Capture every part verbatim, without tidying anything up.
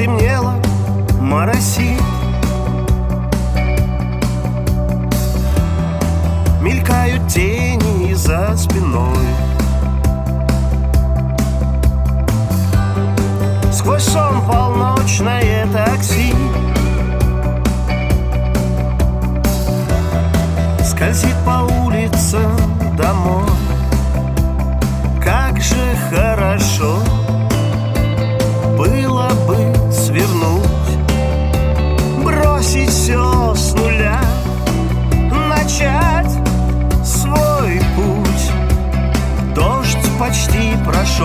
стемнело, моросит. Мелькают тени за спиной. Сквозь сон полночное такси скользит по улицам домой. Как же хорошо было бы свернуть, бросить все с нуля, начать свой путь. Дождь почти прошел.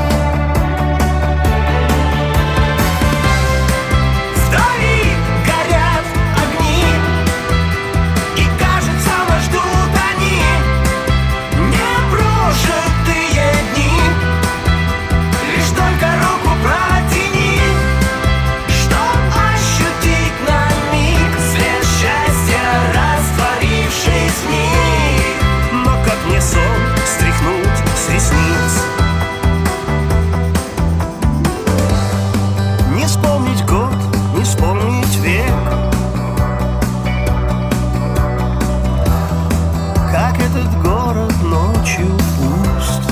Этот город ночью пуст.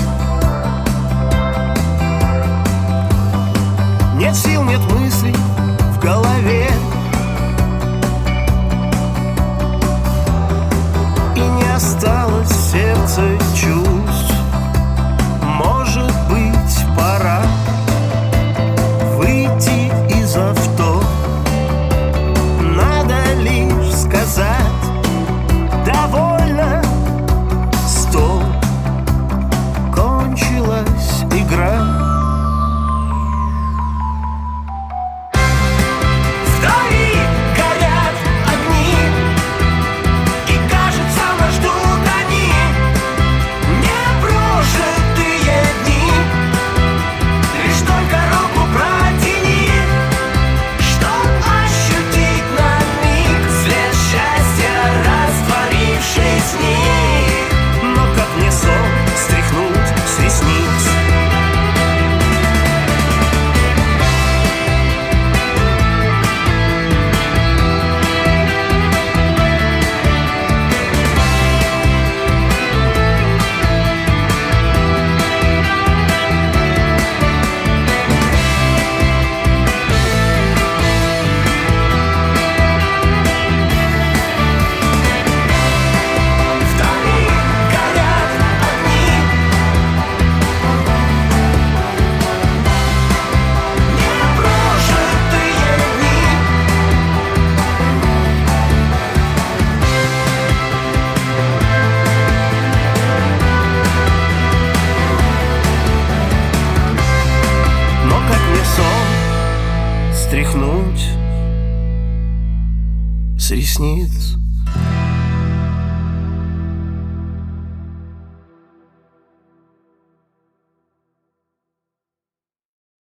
Нет сил, нет мыслей в голове, и не осталось в сердце чувств. Может быть, пора выйти из авто. Надо лишь сказать: довольно. Кончилась игра. Вдали горят огни, и кажется, нас ждут они. Непрожитые дни, лишь только руку протяни, чтоб ощутить на миг свет счастья, растворившись в них. Но как мне сон стряхнуть с ресниц? Стряхнуть с ресниц.